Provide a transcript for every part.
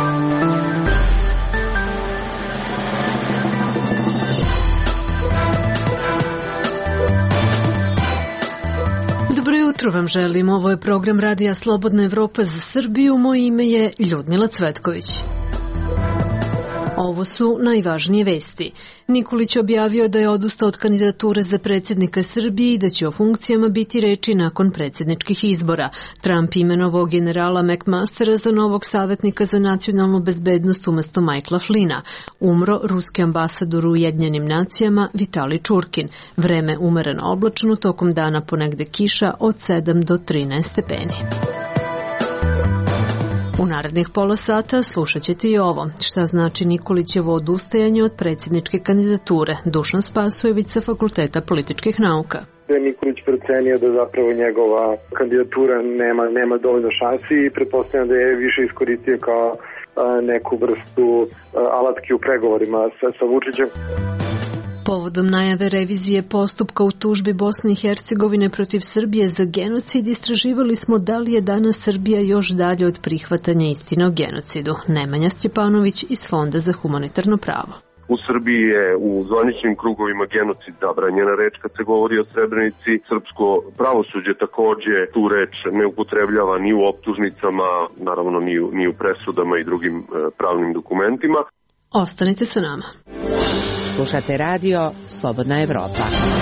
Jutro vam želim, ovo je program Radija Slobodna Evropa za Srbiju, moje ime je Ljudmila Cvetković. Ovo su najvažnije vesti. Nikolić objavio da je odustao od kandidature za predsjednika Srbije i da će o funkcijama biti reči nakon predsjedničkih izbora. Trump imenovao generala McMastera za novog savjetnika za nacionalnu bezbednost umjesto Michaela Flynna. Umro ruski ambasador u Ujedinjenim nacijama Vitali Čurkin. Vreme umereno oblačno, tokom dana ponegde kiša od 7 do 13 stepeni. U narednih pola sata slušat ćete i ovo. Šta znači Nikolićevo odustajanje od predsjedničke kandidature? Dušan Spasojević sa Fakulteta političkih nauka. Nikolić procenio da zapravo njegova kandidatura nema dovoljno šansi i pretpostavljam da je više iskoristio kao neku vrstu alatke u pregovorima sa Vučićem. Povodom najave revizije postupka u tužbi Bosne i Hercegovine protiv Srbije za genocid, istraživali smo da li je danas Srbija još dalje od prihvatanja istine o genocidu. Nemanja Stjepanović iz Fonda za humanitarno pravo. U Srbiji je u zvaničnim krugovima genocid zabranjena reč kad se govori o Srebrenici. Srpsko pravosuđe također tu reč ne upotrebljava ni u optužnicama, naravno ni u presudama i drugim pravnim dokumentima. Ostanite sa nama. Slušate radio Slobodna Evropa.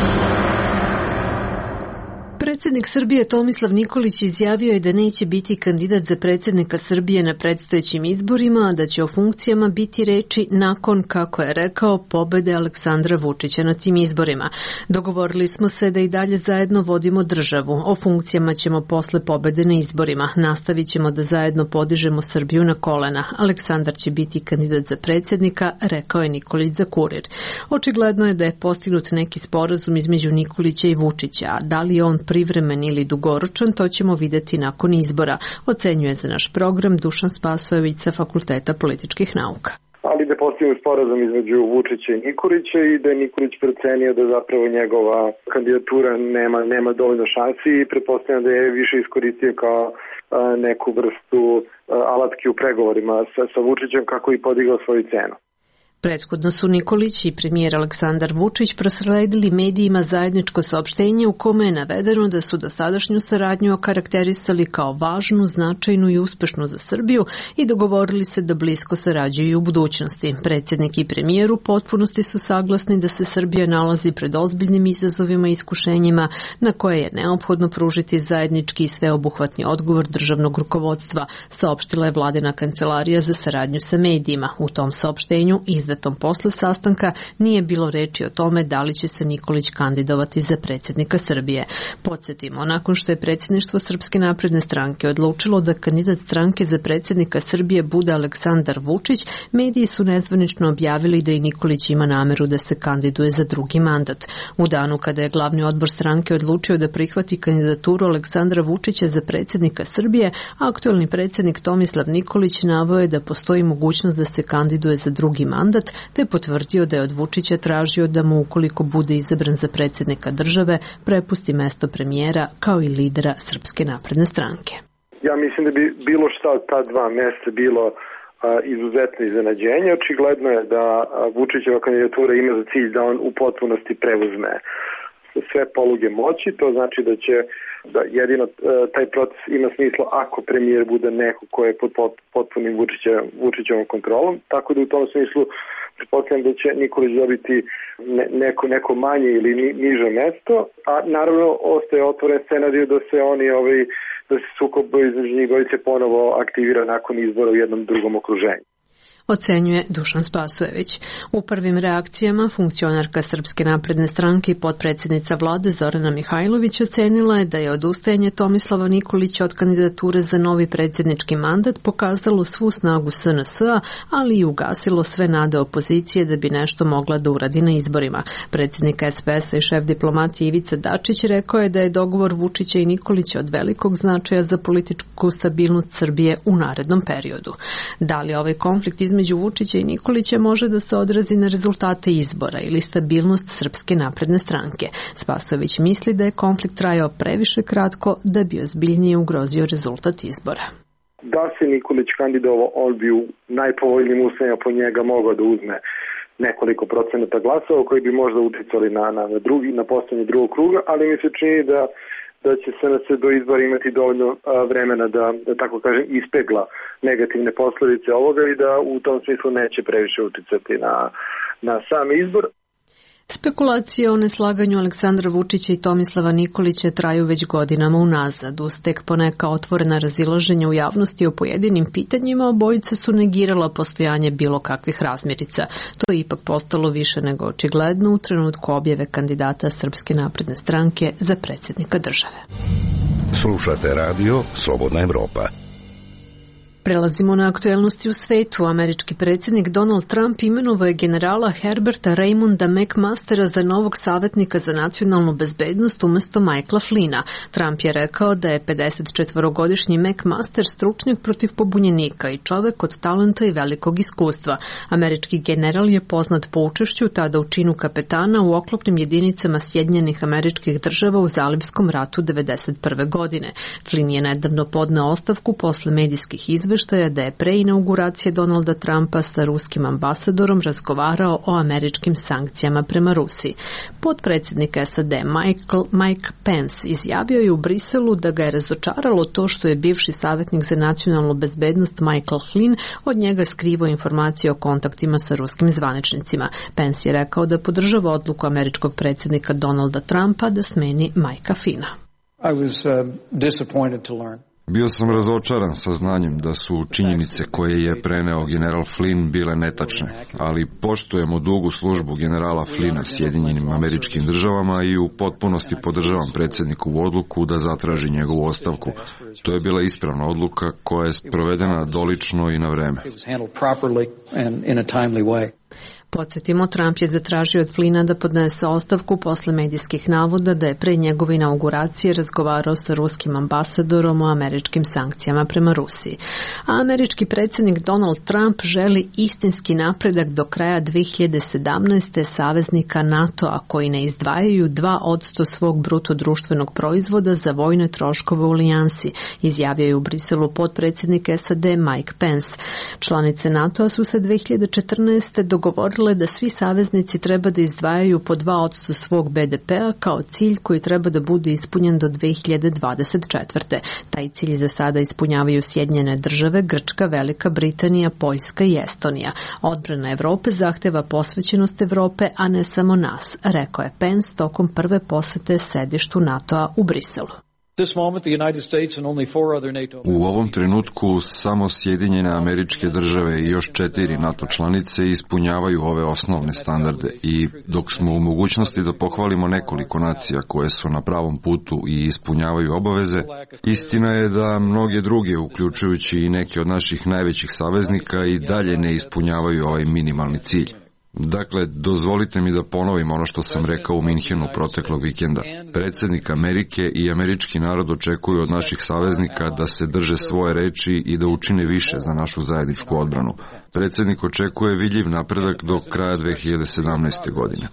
Predsjednik Srbije Tomislav Nikolić izjavio je da neće biti kandidat za predsjednika Srbije na predstojećim izborima, a da će o funkcijama biti reči nakon, kako je rekao, pobede Aleksandra Vučića na tim izborima. Dogovorili smo se da i dalje zajedno vodimo državu. O funkcijama ćemo posle pobede na izborima. Nastavit ćemo da zajedno podižemo Srbiju na kolena. Aleksandar će biti kandidat za predsjednika, rekao je Nikolić za Kurir. Očigledno je da je postignut neki sporazum između Nikolića i Vučića, a da li je on privremen ili dugoročan, to ćemo vidjeti nakon izbora, ocenjuje za naš program Dušan Spasojević sa Fakulteta političkih nauka. Ali da postigne sporazum između Vučića i Nikolića i da je Nikolić procenio da zapravo njegova kandidatura nema dovoljno šansi i pretpostavljam da je više iskoristio kao neku vrstu alatke u pregovorima sa Vučićem kako i podigao svoju cenu. Prethodno su Nikolić i premijer Aleksandar Vučić prosledili medijima zajedničko saopštenje u kome je navedeno da su dosadašnju saradnju okarakterisali kao važnu, značajnu i uspešnu za Srbiju i dogovorili se da blisko sarađuju i u budućnosti. Predsjednik i premijer u potpunosti su saglasni da se Srbija nalazi pred ozbiljnim izazovima i iskušenjima na koje je neophodno pružiti zajednički i sveobuhvatni odgovor državnog rukovodstva, saopštila je vladina kancelarija za saradnju sa medijima. U tom saopštenju izdatom posle sastanka nije bilo reči o tome da li će se Nikolić kandidovati za predsjednika Srbije. Podsjetimo, nakon što je predsjedništvo Srpske napredne stranke odlučilo da kandidat stranke za predsjednika Srbije bude Aleksandar Vučić, mediji su nezvanično objavili da i Nikolić ima nameru da se kandiduje za drugi mandat. U danu kada je glavni odbor stranke odlučio da prihvati kandidaturu Aleksandra Vučića za predsjednika Srbije, aktuelni predsjednik Tomislav Nikolić naveo je da postoji mogućnost da se kandiduje za drugi mandat, te je potvrdio da je od Vučića tražio da mu, ukoliko bude izabran za predsjednika države, prepusti mesto premijera kao i lidera Srpske napredne stranke. Ja mislim da bi bilo šta od ta dva mesta bilo izuzetno iznenađenje. Očigledno je da Vučićeva kandidatura ima za cilj da on u potpunosti preuzme sve poluge moći. To znači da jedino taj proces ima smisla ako premijer bude neko ko je pod potpunim Vučićevom kontrolom. Tako da u tom smislu pretpostavljam da će Nikolić dobiti neko manje ili niže mesto, a naravno ostaje otvoren scenarij da se da se sukob između njih dvojice ponovo aktivira nakon izbora u jednom drugom okruženju. Ocenjuje Dušan Spasojević. U prvim reakcijama funkcionarka Srpske napredne stranke i potpredsjednica vlade Zorana Mihajlović ocenila je da je odustajanje Tomislava Nikolića od kandidature za novi predsjednički mandat pokazalo svu snagu SNS-a, ali i ugasilo sve nade opozicije da bi nešto mogla da uradi na izborima. Predsjednik SPS-a i šef diplomatije Ivica Dačić rekao je da je dogovor Vučića i Nikolića od velikog značaja za političku stabilnost Srbije u narednom periodu. Da li ovaj konflikt između Vučića i Nikolića može da se odrazi na rezultate izbora ili stabilnost Srpske napredne stranke? Spasojević misli da je konflikt trajao previše kratko da bi ozbiljnije ugrozio rezultat izbora. da se Nikolić kandidovao, on bi u najpovoljnijim uslovima po njega mogao da uzme nekoliko procenata glasova koji bi možda uticali na postojanje drugog kruga, ali mi se čini da će SNS do izbora imati dovoljno vremena da tako kažem, ispegla negativne posledice ovoga i da u tom smislu neće previše uticati na sam izbor. Spekulacije o neslaganju Aleksandra Vučića i Tomislava Nikolića traju već godinama unazad. Uz tek poneka otvorena razilaženja u javnosti o pojedinim pitanjima, obojica su negirala postojanje bilo kakvih razmirica. To je ipak postalo više nego očigledno u trenutku objave kandidata Srpske napredne stranke za predsjednika države. Slušate radio Slobodna Evropa. Prelazimo na aktuelnosti u svetu. Američki predsjednik Donald Trump imenovao je generala Herberta Raymonda McMastera za novog savjetnika za nacionalnu bezbednost umjesto Michaela Flynna. Trump je rekao da je 54-godišnji McMaster stručnjak protiv pobunjenika i čovek od talenta i velikog iskustva. Američki general je poznat po učešću tada u činu kapetana u oklopnim jedinicama Sjedinjenih Američkih Država u Zalivskom ratu 1991. godine. Flynn je nedavno podneo ostavku posle medijskih izveštaja da je pre inauguracije Donalda Trumpa sa ruskim ambasadorom razgovarao o američkim sankcijama prema Rusiji. Potpredsjednik SAD Mike Pence izjavio je u Briselu da ga je razočaralo to što je bivši savjetnik za nacionalnu bezbednost Michael Flynn od njega skrivao informacije o kontaktima sa ruskim zvaničnicima. Pence je rekao da podržava odluku američkog predsjednika Donalda Trumpa da smeni Mikea Flynna. I was disappointed to learn. Bio sam razočaran sa znanjem da su činjenice koje je preneo general Flynn bile netačne, ali poštujemo dugu službu generala Flynna Sjedinjenim Američkim Državama i u potpunosti podržavam predsjednikovu odluku da zatraži njegovu ostavku. To je bila ispravna odluka koja je sprovedena dolično i na vreme. Podsjetimo, Trump je zatražio od Flynna da podnese ostavku posle medijskih navoda da je pre njegove inauguracije razgovarao sa ruskim ambasadorom o američkim sankcijama prema Rusiji. A američki predsjednik Donald Trump želi istinski napredak do kraja 2017. saveznika NATO-a koji ne izdvajaju 2% svog bruto društvenog proizvoda za vojne troškove u alijansi, izjavio je u Briselu potpredsjednik SAD Mike Pence. Članice NATO-a su se 2014. dogovorile da svi saveznici treba da izdvajaju po 2% svog BDP-a kao cilj koji treba da bude ispunjen do 2024. Taj cilj za sada ispunjavaju Sjedinjene Države, Grčka, Velika Britanija, Poljska i Estonija. Odbrana Evrope zahteva posvećenost Evrope, a ne samo nas, rekao je Pence tokom prve posete sedištu NATO-a u Briselu. U ovom trenutku samo Sjedinjene Američke Države i još 4 NATO članice ispunjavaju ove osnovne standarde i dok smo u mogućnosti da pohvalimo nekoliko nacija koje su na pravom putu i ispunjavaju obaveze, istina je da mnoge druge, uključujući i neke od naših najvećih saveznika, i dalje ne ispunjavaju ovaj minimalni cilj. Dakle, dozvolite mi da ponovim ono što sam rekao u Minhenu proteklog vikenda. Predsjednik Amerike i američki narod očekuju od naših saveznika da se drže svoje reči i da učine više za našu zajedničku odbranu. Predsjednik očekuje vidljiv napredak do kraja 2017. godine.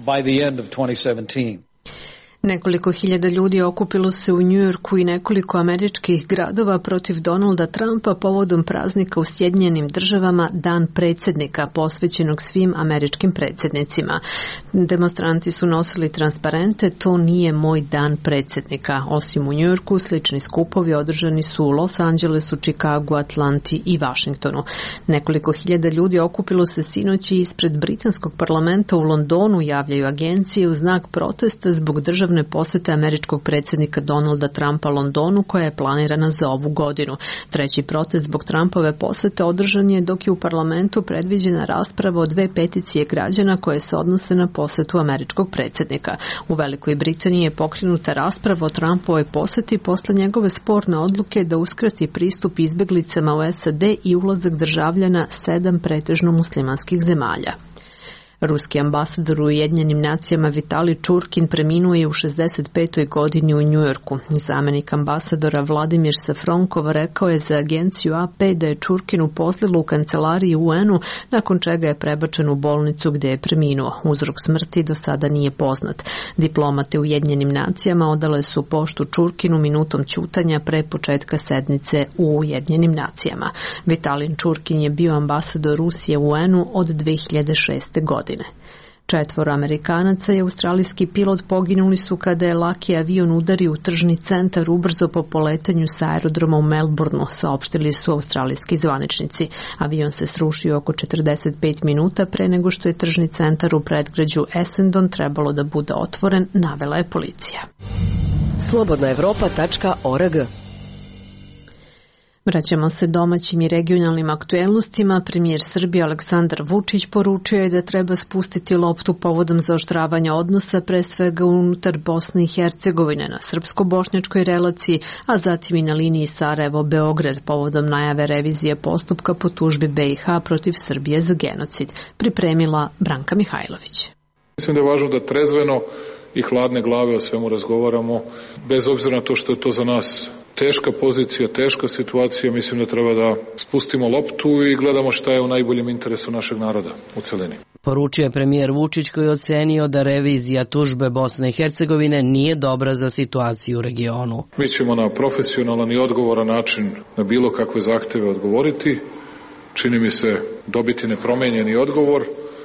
Nekoliko hiljada ljudi okupilo se u Njujorku i nekoliko američkih gradova protiv Donalda Trumpa povodom praznika u Sjedinjenim Državama, Dan predsjednika, posvećenog svim američkim predsjednicima. Demonstranti su nosili transparente, to nije moj dan predsjednika. Osim u Njujorku, slični skupovi održani su u Los Angelesu, Chicagu, Atlanti i Washingtonu. Nekoliko hiljada ljudi okupilo se sinoć ispred britanskog parlamenta u Londonu, javljaju agencije, u znak protesta zbog državne posete američkog predsjednika Donalda Trumpa Londonu koja je planirana za ovu godinu. Treći protest zbog Trumpove posete održan je dok je u parlamentu predviđena rasprava o 2 peticije građana koje se odnose na posetu američkog predsjednika. U Velikoj Britaniji je pokrenuta rasprava o Trumpovoj poseti posle njegove sporne odluke da uskrati pristup izbjeglicama u SAD i ulazak državljana 7 pretežno muslimanskih zemalja. Ruski ambasador u Ujedinjenim nacijama Vitali Čurkin preminuo je u 65. godini u Njujorku. Zamenik ambasadora Vladimir Safronkov rekao je za agenciju AP da je Čurkin uposlilo u kancelariji UN-u, nakon čega je prebačen u bolnicu gde je preminuo. Uzrok smrti do sada nije poznat. Diplomate u Ujedinjenim nacijama odale su poštu Čurkinu minutom ćutanja pre početka sednice u Ujedinjenim nacijama. Vitalin Čurkin je bio ambasador Rusije u UN-u od 2006. godine. 4 Amerikanaca i australijski pilot poginuli su kada je laki avion udario u tržni centar ubrzo po poletanju sa aerodroma u Melbourneu, saopštili su australijski zvaničnici. Avion se srušio oko 45 minuta pre nego što je tržni centar u predgrađu Essendon trebalo da bude otvoren, navela je policija. Slobodnaevropa.org. Vraćamo se domaćim i regionalnim aktuelnostima. Premijer Srbije Aleksandar Vučić poručio je da treba spustiti loptu povodom zaoštravanja odnosa, pre svega unutar Bosne i Hercegovine na srpsko-bošnjačkoj relaciji, a zatim i na liniji Sarajevo-Beograd povodom najave revizije postupka po tužbi BiH protiv Srbije za genocid. Pripremila Branka Mihajlović. Mislim da je važno da trezveno i hladne glave o svemu razgovaramo, bez obzira na to što je to za nas teška pozicija, teška situacija. Mislim da treba da spustimo loptu i gledamo šta je u najboljem interesu našeg naroda u celini. Poručio je premijer Vučić koji je ocenio da revizija tužbe Bosne i Hercegovine nije dobra za situaciju u regionu. Mi ćemo na profesionalan i odgovoran način na bilo kakve zahteve odgovoriti. Čini mi se dobiti nepromenjeni odgovor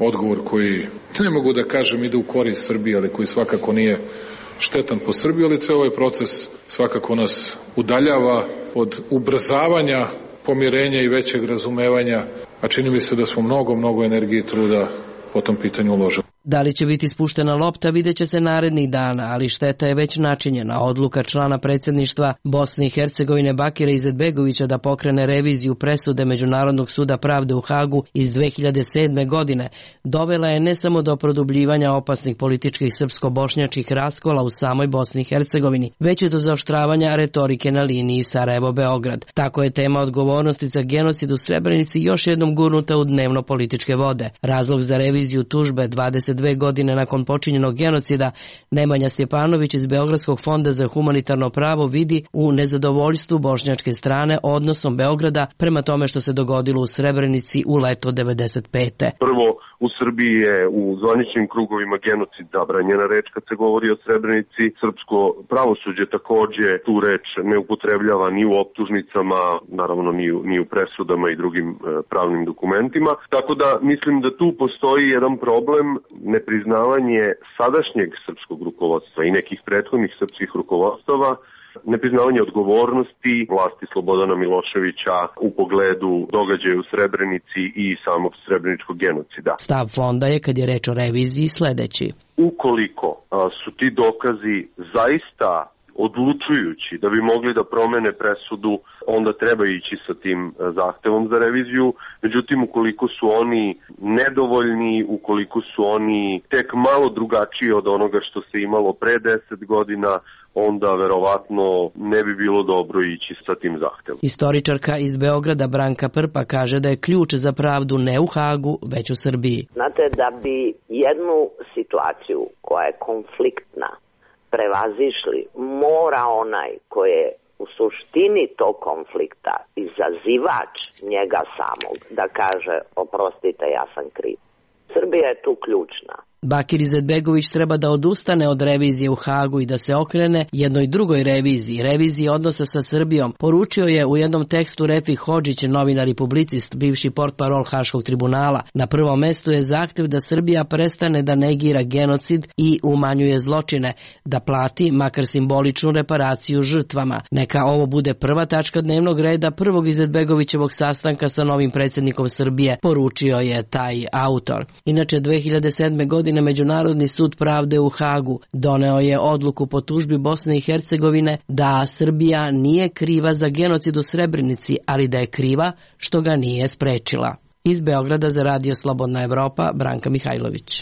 koji, ne mogu da kažem, ide u korist Srbije, ali koji svakako nije štetan po Srbiji, ali ceo ovaj proces svakako nas udaljava od ubrzavanja pomirenja i većeg razumevanja, a čini mi se da smo mnogo energije i truda po tom pitanju uložili. Da li će biti spuštena lopta, vidjet će se narednih dana, ali šteta je već načinjena. Odluka člana predsjedništva Bosne i Hercegovine Bakira Izetbegovića da pokrene reviziju presude Međunarodnog suda pravde u Hagu iz 2007. godine dovela je ne samo do produbljivanja opasnih političkih srpsko-bošnjačkih raskola u samoj Bosni i Hercegovini, već i do zaoštravanja retorike na liniji Sarajevo-Beograd. Tako je tema odgovornosti za genocid u Srebrenici još jednom gurnuta u dnevno političke vode. Razlog za reviziju tužbe 22 godine nakon počinjenog genocida Nemanja Stjepanović iz Beogradskog fonda za humanitarno pravo vidi u nezadovoljstvu bošnjačke strane odnosom Beograda prema tome što se dogodilo u Srebrenici u leto 95. Prvo, u Srbiji je u zvaničnim krugovima genocid zabranjena reč kad se govori o Srebrenici. Srpsko pravosuđe takođe tu reč ne upotrebljava ni u optužnicama, naravno ni u presudama i drugim pravnim dokumentima. Tako da mislim da tu postoji jedan problem, nepriznavanje sadašnjeg srpskog rukovodstva i nekih prethodnih srpskih rukovodstava, nepriznavanje odgovornosti vlasti Slobodana Miloševića u pogledu događaja u Srebrenici i samog srebreničkog genocida. Stav fonda je, kad je reč o reviziji, sledeći. Ukoliko su ti dokazi zaista odlučujući da bi mogli da promene presudu, onda treba ići sa tim zahtevom za reviziju. Međutim, ukoliko su oni nedovoljni, ukoliko su oni tek malo drugačiji od onoga što se imalo pre 10 godina, onda verovatno ne bi bilo dobro ići sa tim zahtevom. Istoričarka iz Beograda Branka Prpa kaže da je ključ za pravdu ne u Hagu, već u Srbiji. Znate, da bi jednu situaciju koja je konfliktna prevazišli, mora onaj koji je u suštini tog konflikta izazivač njega samog da kaže oprostite, ja sam kriv. Srbija je tu ključna. Bakir Izetbegović treba da odustane od revizije u Hagu i da se okrene jednoj drugoj reviziji odnosa sa Srbijom, poručio je u jednom tekstu Refik Hodžić, novinar i publicist, bivši portparol Haškog tribunala. Na prvom mestu je zahtev da Srbija prestane da negira genocid i umanjuje zločine, da plati makar simboličnu reparaciju žrtvama. Neka ovo bude prva tačka dnevnog reda prvog Izetbegovićevog sastanka sa novim predsjednikom Srbije, poručio je taj autor. Inače, 2007. godine Međunarodni sud pravde u Hagu doneo je odluku po tužbi Bosne i Hercegovine da Srbija nije kriva za genocid u Srebrenici, ali da je kriva što ga nije sprečila. Iz Beograda za Radio Slobodna Evropa, Branka Mihajlović.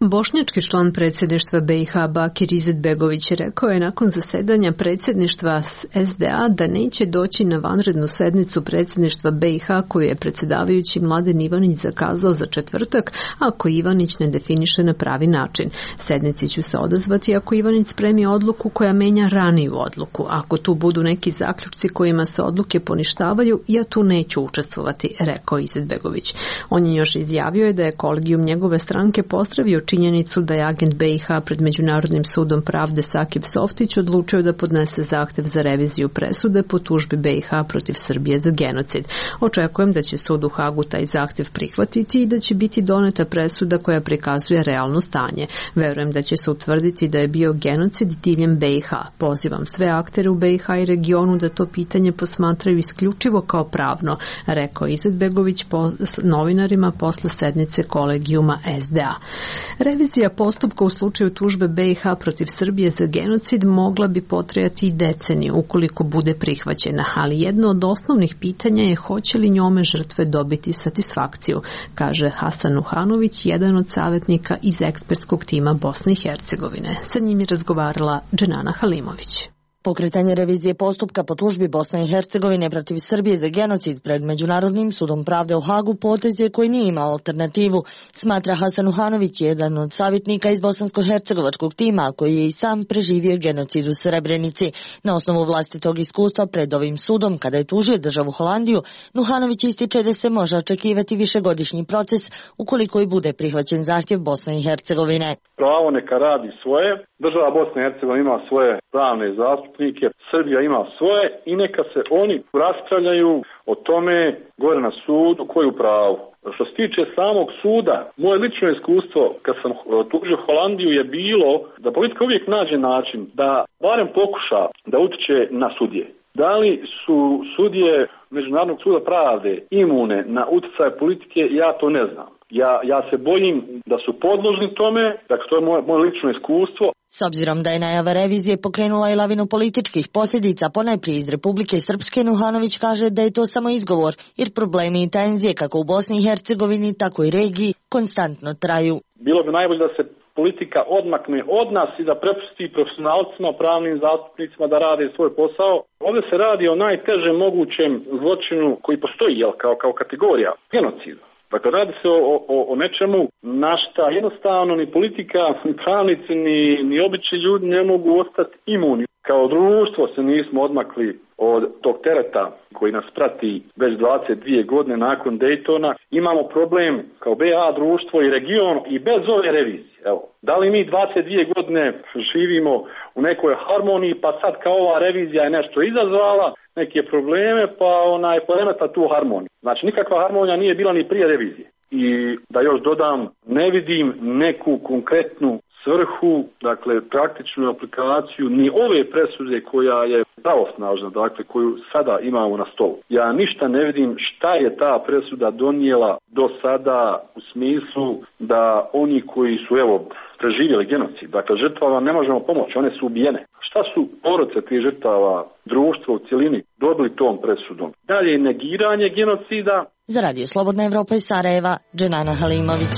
Bošnjački član predsjedništva BiH Bakir Izetbegović rekao je nakon zasedanja predsjedništva SDA da neće doći na vanrednu sednicu predsjedništva BiH koju je predsjedavajući Mladen Ivanić zakazao za četvrtak, ako Ivanić ne definiše na pravi način. Sednici ću se odazvati ako Ivanić spremi odluku koja menja raniju odluku. Ako tu budu neki zaključci kojima se odluke poništavaju, ja tu neću učestvovati, rekao Izetbegović. On je još izjavio da je kolegijum njegove stranke pozdravio činjenicu da je agent BiH pred Međunarodnim sudom pravde Sakib Softić odlučio da podnese zahtev za reviziju presude po tužbi BiH protiv Srbije za genocid. Očekujem da će sud u Hagu taj zahtev prihvatiti i da će biti doneta presuda koja prikazuje realno stanje. Verujem da će se utvrditi da je bio genocid diljem BiH. Pozivam sve aktere u BiH i regionu da to pitanje posmatraju isključivo kao pravno, rekao Izetbegović novinarima posle sednice kolegijuma SDA. Revizija postupka u slučaju tužbe BiH protiv Srbije za genocid mogla bi potrajati i deceniju ukoliko bude prihvaćena, ali jedno od osnovnih pitanja je hoće li njome žrtve dobiti satisfakciju, kaže Hasan Uhanović, jedan od savjetnika iz ekspertskog tima Bosne i Hercegovine. Sa njim je razgovarala Dženana Halimović. Pokretanje revizije postupka po tužbi Bosne i Hercegovine protiv Srbije za genocid pred Međunarodnim sudom pravde u Hagu potez je koji nije imao alternativu, smatra Hasan Uhanović, jedan od savjetnika iz bosansko-hercegovačkog tima koji je i sam preživio genocid u Srebrenici. Na osnovu vlastitog iskustva pred ovim sudom, kada je tužio državu Holandiju, Uhanović ističe da se može očekivati višegodišnji proces ukoliko i bude prihvaćen zahtjev Bosne i Hercegovine. Pravo neka radi svoje, država Bosne i Hercegovine ima svoje pravne zastupnike, Srbija ima svoje i neka se oni raspravljaju o tome gore na sudu koji u pravu. Što se tiče samog suda, moje lično iskustvo kad sam tužio Holandiju je bilo da politika uvijek nađe način da barem pokuša da utiče na sudije. Da li su sudije Međunarodnog suda pravde imune na utjecaj politike, ja to ne znam. Ja se bojim da su podložni tome, dakle to je moje lično iskustvo. S obzirom da je najava revizije pokrenula i lavinu političkih posljedica, ponajprije iz Republike Srpske, Uhanović kaže da je to samo izgovor, jer problemi i tenzije kako u Bosni i Hercegovini, tako i regiji konstantno traju. Bilo bi najbolje da se politika odmakne od nas i da prepusti profesionalcima, pravnim zastupnicima da rade svoj posao. Ovdje se radi o najtežem mogućem zločinu koji postoji kao kategorija, genocidu. Dakle, radi se o nečemu na šta jednostavno ni politika, ni pravnici, ni obični ljudi ne mogu ostati imuni. Kao društvo se nismo odmakli od tog tereta koji nas prati već 22 godine nakon Daytona. Imamo problem kao BiH društvo i region i bez ove revizije. Evo, da li mi 22 godine živimo u nekoj harmoniji, pa sad kao ova revizija je nešto izazvala, neke probleme, pa poremeta tu harmoniju. Znači, nikakva harmonija nije bila ni prije revizije. I da još dodam, ne vidim neku konkretnu svrhu, dakle praktičnu aplikaciju ni ove presude koja je pravosnažna, dakle koju sada imamo na stolu. Ja ništa ne vidim šta je ta presuda donijela do sada u smislu da oni koji su preživjeli genocid, dakle žrtvama ne možemo pomoći, one su ubijene. Šta su porodice tih žrtava, društvo u cjelini dobili tom presudom? Dalje negiranje genocida. Za Radio Slobodna Evropa iz Sarajeva, Dženana Halimović.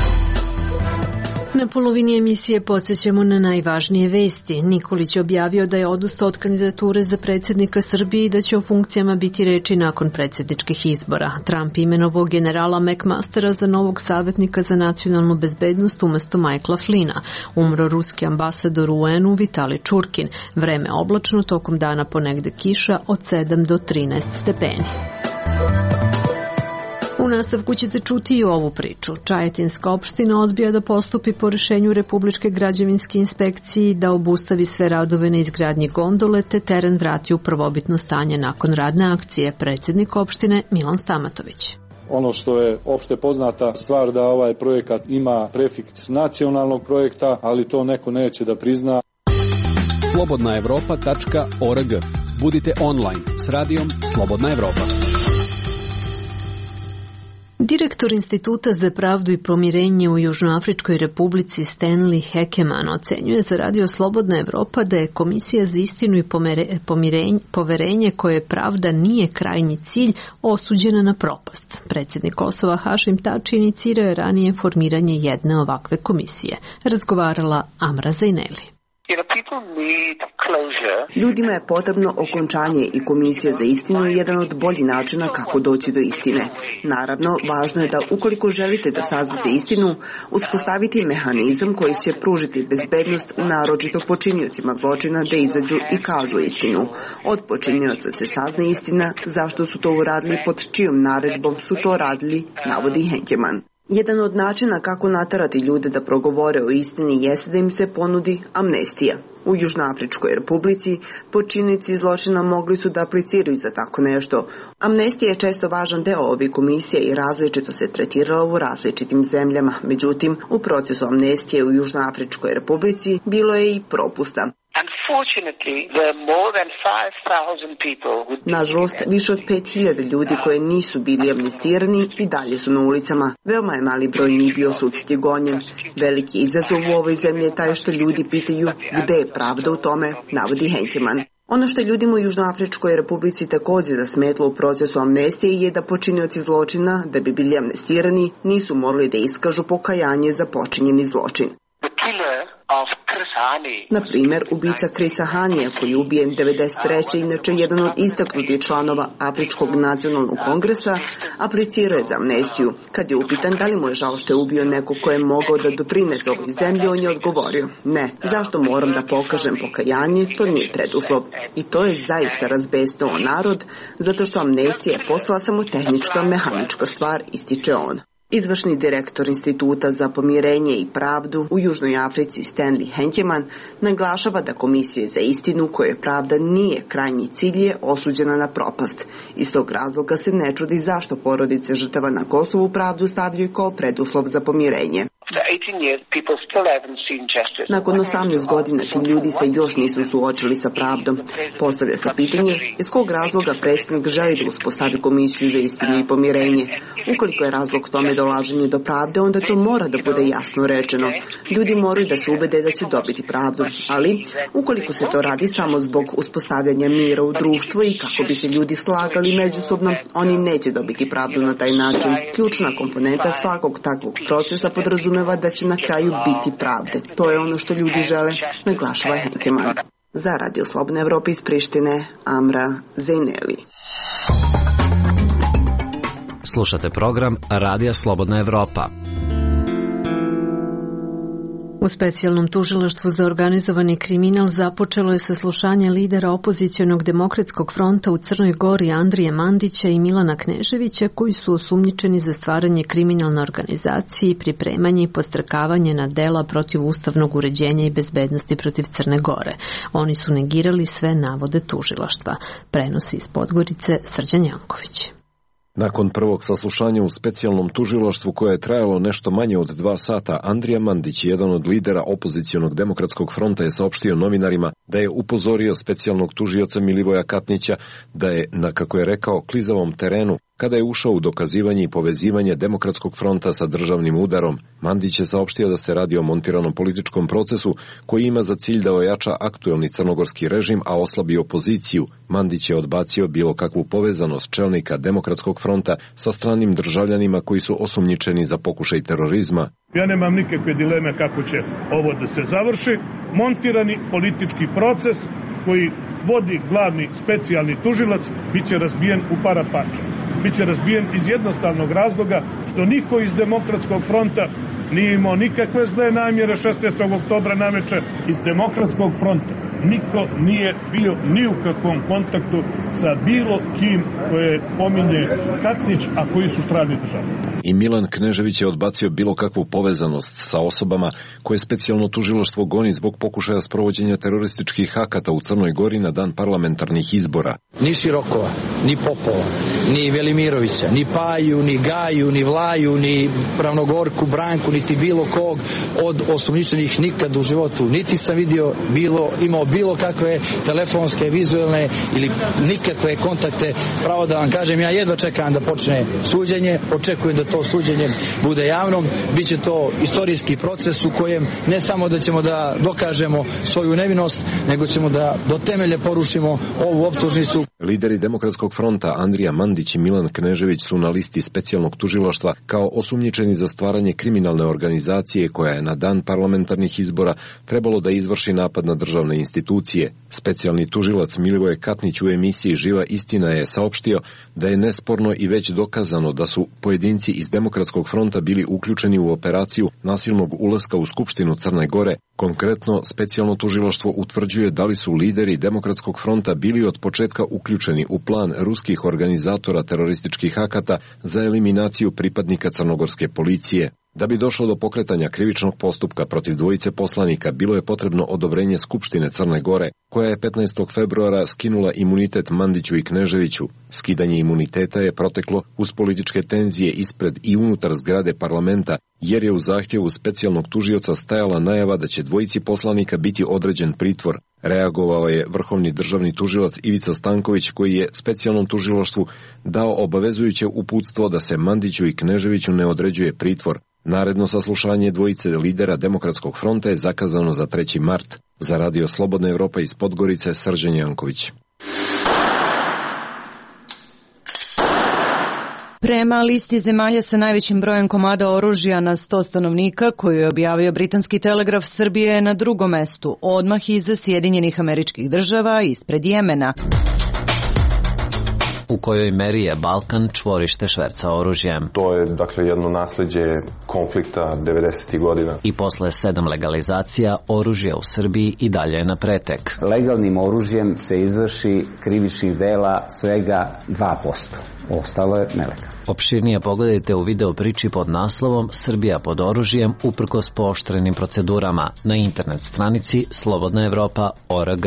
Na polovini emisije podsjećamo na najvažnije vesti. Nikolić objavio da je odustao od kandidature za predsjednika Srbije i da će o funkcijama biti reči nakon predsjedničkih izbora. Trump imenovao generala McMastera za novog savjetnika za nacionalnu bezbednost umjesto Michaela Flina. Umro ruski ambasador u UN-u Vitali Čurkin. Vreme oblačno, tokom dana ponegde kiša od 7 do 13 stepeni. U nastavku ćete čuti i ovu priču. Čajetinska opština odbija da postupi po rešenju Republičke građevinske inspekcije da obustavi sve radove na izgradnji gondole te teren vrati u prvobitno stanje nakon radne akcije. Predsjednik opštine Milan Stamatović. Ono što je opšte poznata stvar da ovaj projekat ima prefiks nacionalnog projekta, ali to neko neće da prizna. slobodnaevropa.org. Budite online s radijom Slobodna Evropa. Direktor Instituta za pravdu i pomirenje u Južnoafričkoj republici Stanley Hekeman ocenjuje za Radio Slobodna Evropa da je Komisija za istinu i poverenje koje pravda nije krajnji cilj osuđena na propast. Predsjednik Kosova Hašim Tači inicirao je ranije formiranje jedne ovakve komisije. Razgovarala Amra Zajneli. Ljudima je potrebno okončanje i komisija za istinu je jedan od boljih načina kako doći do istine. Naravno, važno je da ukoliko želite da saznate istinu, uspostaviti mehanizam koji će pružiti bezbednost naročito počiniocima zločina da izađu i kažu istinu. Od počinioca se sazna istina, zašto su to uradili, pod čijom naredbom su to radili, navodi Henkeman. Jedan od načina kako naterati ljude da progovore o istini jeste da im se ponudi amnestija. U Južnoafričkoj republici počinioci zločina mogli su da apliciraju za tako nešto. Amnestija je često važan deo ovih komisija i različito se tretirala u različitim zemljama. Međutim, u procesu amnestije u Južnoafričkoj republici bilo je i propusta. Nažalost, više od 5000 ljudi koje nisu bili amnestirani i dalje su na ulicama. Veoma je mali broj njih bio sudski gonjen. Veliki izazov u ovoj zemlji je taj što ljudi pitaju gde je pravda u tome, navodi Henkeman. Ono što je ljudima u Južnoafričkoj republici također zasmetlo u procesu amnestije je da počinioci zločina, da bi bili amnestirani, nisu morali da iskažu pokajanje za počinjeni zločin. Na primjer, ubica Krisa Hanija, koji je ubijen 1993. inače jedan od istaknutih članova Afričkog nacionalnog kongresa, aplicirao je za amnestiju. Kad je upitan da li mu je žao što je ubio neko ko je mogao da doprinese ovoj zemlji, on je odgovorio: ne, zašto moram da pokažem pokajanje, to nije preduslov. I to je zaista razbesnuo narod, zato što amnestija je postala samo tehnička, mehanička stvar, ističe on. Izvršni direktor Instituta za pomirenje i pravdu u Južnoj Africi Stanley Henkeman naglašava da Komisija za istinu, kojoj pravda nije krajnji cilj, je osuđena na propast. Iz tog razloga se ne čudi zašto porodice žrtava na Kosovu pravdu stavljaju kao preduslov za pomirenje. Nakon 18 godina ti ljudi se još nisu suočili sa pravdom. Postavlja se pitanje iz kog razloga predsjednik želi da uspostavi Komisiju za istinu i pomirenje. Ukoliko je razlog tome dolaženje do pravde, onda to mora da bude jasno rečeno. Ljudi moraju da se ubede da će dobiti pravdu, ali ukoliko se to radi samo zbog uspostavljanja mira u društvu i kako bi se ljudi slagali međusobno, oni neće dobiti pravdu na taj način. Ključna komponenta svakog takvog procesa podrazumeva da će na kraju biti pravde. To je ono što ljudi žele, naglašava Henkeman. Za Radio Slobodna Evropa iz Prištine, Amra Zajneli. Slušate program Radija Slobodna Evropa. U specijalnom tužilaštvu za organizovani kriminal započelo je saslušanje lidera opozicionog demokratskog fronta u Crnoj Gori Andrije Mandića i Milana Kneževića, koji su osumnjičeni za stvaranje kriminalne organizacije i pripremanje i postrkavanje na dela protiv ustavnog uređenja i bezbednosti protiv Crne Gore. Oni su negirali sve navode tužilaštva. Prenosi iz Podgorice Srđan Janković. Nakon prvog saslušanja u specijalnom tužilaštvu koje je trajalo nešto manje od 2 sata, Andrija Mandić, jedan od lidera opozicionog demokratskog fronta, je saopštio novinarima da je upozorio specijalnog tužioca Milivoja Katnića da je, na kako je rekao, klizavom terenu kada je ušao u dokazivanje i povezivanje demokratskog fronta sa državnim udarom. Mandić je saopštio da se radi o montiranom političkom procesu koji ima za cilj da ojača aktuelni crnogorski režim, a oslabi opoziciju. Mandić je odbacio bilo kakvu povezanost čelnika demokratskog fronta sa stranim državljanima koji su osumnjičeni za pokušaj terorizma. Ja nemam nikakve dileme kako će ovo da se završi. Montirani politički proces koji vodi glavni specijalni tužilac biće razbijen u par parča. Biće razbijen iz jednostavnog razloga što niko iz demokratskog fronta nije imao nikakve zle namjere 16. oktobra naveče. Iz demokratskog fronta niko nije bio ni u kakvom kontaktu sa bilo kim koje pominje Katnić, a koji su strani državni. I Milan Knežević je odbacio bilo kakvu povezanost sa osobama koje specijalno tužilaštvo goni zbog pokušaja sprovođenja terorističkih akata u Crnoj Gori na dan parlamentarnih izbora. Ni Širokova, ni Popova, ni Velimirovića, ni Paju, ni Gaju, ni Vlaju, ni Ravnogorku, Branku, niti bilo kog od osumnjičenih nikad u životu. Niti sam vidio imao bilo kakve telefonske, vizualne ili nikakve kontakte. Pravo da vam kažem, ja jedva čekam da počne suđenje, očekujem da to suđenje bude javno, biće to istorijski proces u kojem ne samo da ćemo da dokažemo svoju nevinost, nego ćemo da do temelja porušimo ovu optužnicu. Lideri demokratskog demokratskog fronta Andrija Mandić i Milan Knežević su na listi specijalnog tužilaštva kao osumnjičeni za stvaranje kriminalne organizacije koja je na dan parlamentarnih izbora trebalo da izvrši napad na državne institucije. Specijalni tužilac Milivoje Katnić u emisiji Živa istina je saopštio da je nesporno i već dokazano da su pojedinci iz Demokratskog fronta bili uključeni u operaciju nasilnog ulaska u Skupštinu Crne Gore. Konkretno, specijalno tužilaštvo utvrđuje da li su lideri Demokratskog fronta bili od početka uključeni u plan ruskih organizatora terorističkih akata za eliminaciju pripadnika crnogorske policije. Da bi došlo do pokretanja krivičnog postupka protiv dvojice poslanika, bilo je potrebno odobrenje Skupštine Crne Gore, koja je 15. februara skinula imunitet Mandiću i Kneževiću. Skidanje imuniteta je proteklo uz političke tenzije ispred i unutar zgrade parlamenta, jer je u zahtjevu specijalnog tužioca stajala najava da će dvojici poslanika biti određen pritvor. Reagovao je vrhovni državni tužilac Ivica Stanković, koji je specijalnom tužilaštvu dao obavezujuće uputstvo da se Mandiću i Kneževiću ne određuje pritvor. Naredno saslušanje dvojice lidera Demokratskog fronta je zakazano za 3. mart. Za Radio Slobodna Evropa iz Podgorice, Srđan Janković. Prema listi zemalja sa najvećim brojem komada oružja na 100 stanovnika, koju je objavio britanski telegraf, Srbija je na drugom mestu, odmah iza Sjedinjenih Američkih Država, ispred Jemena. U kojoj meri je Balkan čvorište šverca oružjem. To je, dakle, jedno nasleđe konflikta 90. godina. I posle 7 legalizacija, oružje u Srbiji i dalje je na pretek. Legalnim oružjem se izvrši krivičnih dela svega 2%. Ostalo je nelegalno. Opširnije pogledajte u video priči pod naslovom Srbija pod oružjem uprkos pooštrenim procedurama na internet stranici slobodnaevropa.org.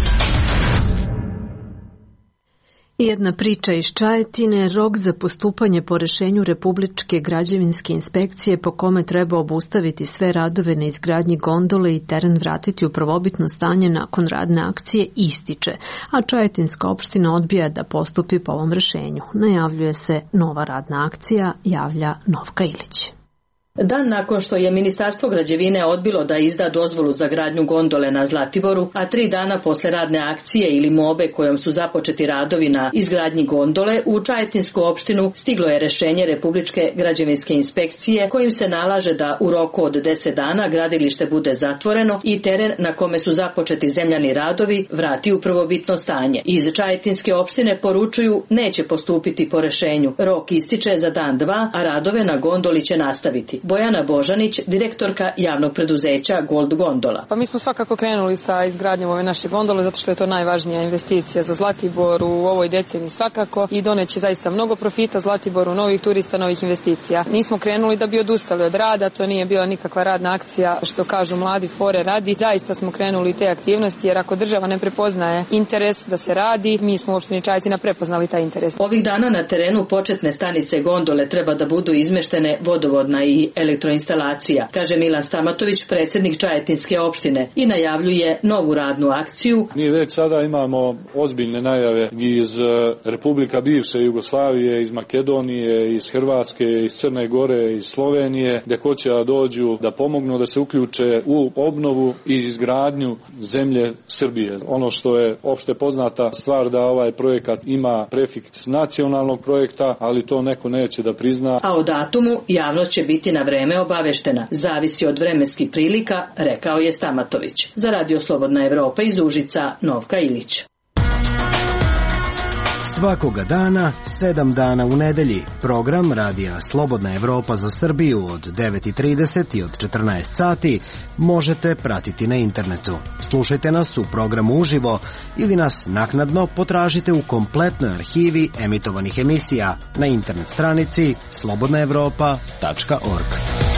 Jedna priča iz Čajetine, rok za postupanje po rešenju Republičke građevinske inspekcije po kome treba obustaviti sve radove na izgradnji gondole i teren vratiti u prvobitno stanje nakon radne akcije ističe, a Čajetinska opština odbija da postupi po ovom rešenju. Najavljuje se nova radna akcija, javlja Novka Ilić. Dan nakon što je Ministarstvo građevine odbilo da izda dozvolu za gradnju gondole na Zlatiboru, a 3 dana posle radne akcije ili mobe kojom su započeti radovi na izgradnji gondole, u Čajetinsku opštinu stiglo je rešenje Republičke građevinske inspekcije kojim se nalaže da u roku od 10 dana gradilište bude zatvoreno i teren na kome su započeti zemljani radovi vrati u prvobitno stanje. Iz Čajetinske opštine poručuju neće postupiti po rešenju. Rok ističe za dan 2, a radove na gondoli će nastaviti. Bojana Božanić, direktorka javnog preduzeća Gold Gondola. Pa mi smo svakako krenuli sa izgradnjom ove naše gondole zato što je to najvažnija investicija za Zlatibor u ovoj deceniji svakako i doneće zaista mnogo profita Zlatiboru, novih turista, novih investicija. Nismo krenuli da bi odustali od rada, to nije bila nikakva radna akcija što kažu mladi fore radi. Zaista smo krenuli te aktivnosti jer ako država ne prepoznaje interes da se radi, mi smo u opštini Čajetina prepoznali taj interes. Ovih dana na terenu početne stanice gondole treba da budu izmeštene vodovodna i elektroinstalacija, kaže Milan Stamatović, predsjednik Čajetinske opštine, i najavljuje novu radnu akciju. Mi već sada imamo ozbiljne najave iz Republika bivše Jugoslavije, iz Makedonije, iz Hrvatske, iz Crne Gore, iz Slovenije, gdje hoće da dođu da pomognu da se uključe u obnovu i izgradnju zemlje Srbije. Ono što je opšte poznata stvar da ovaj projekat ima prefiks nacionalnog projekta, ali to neko neće da prizna. A o datumu javnost će biti na vreme obaveštena. Zavisi od vremenskih prilika, rekao je Stamatović. Za Radio Slobodna Evropa iz Užica, Novka Ilić. Svakoga dana, 7 dana u nedelji. Program Radija Slobodna Evropa za Srbiju od 9:30 i od 14 sati možete pratiti na internetu. Slušajte nas u programu uživo ili nas naknadno potražite u kompletnoj arhivi emitovanih emisija na internet stranici slobodnaevropa.org.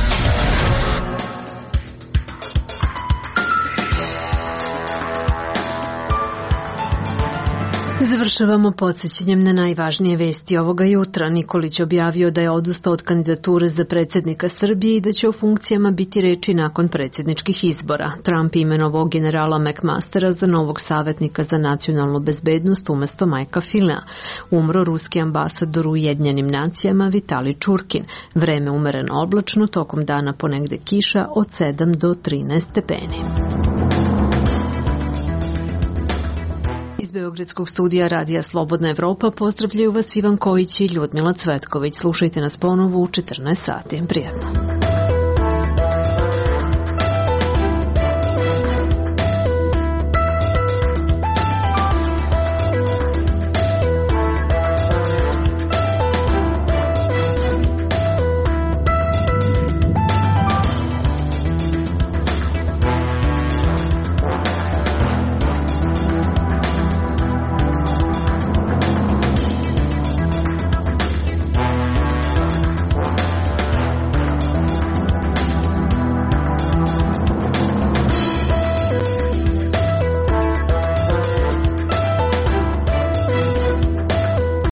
Završavamo podsjećanjem na najvažnije vesti ovoga jutra. Nikolić objavio da je odustao od kandidature za predsjednika Srbije i da će o funkcijama biti reči nakon predsjedničkih izbora. Trump imenovao generala McMastera za novog savjetnika za nacionalnu bezbednost umjesto Majka Filea. Umro ruski ambasador u Ujedinjenim nacijama Vitali Čurkin. Vreme umereno oblačno, tokom dana ponegde kiša od 7 do 13 stepeni. Beogradskog studija Radija Slobodna Evropa pozdravljaju vas Ivan Kojić i Ljudmila Cvetković. Slušajte nas ponovo u 14 sati. Prijetno.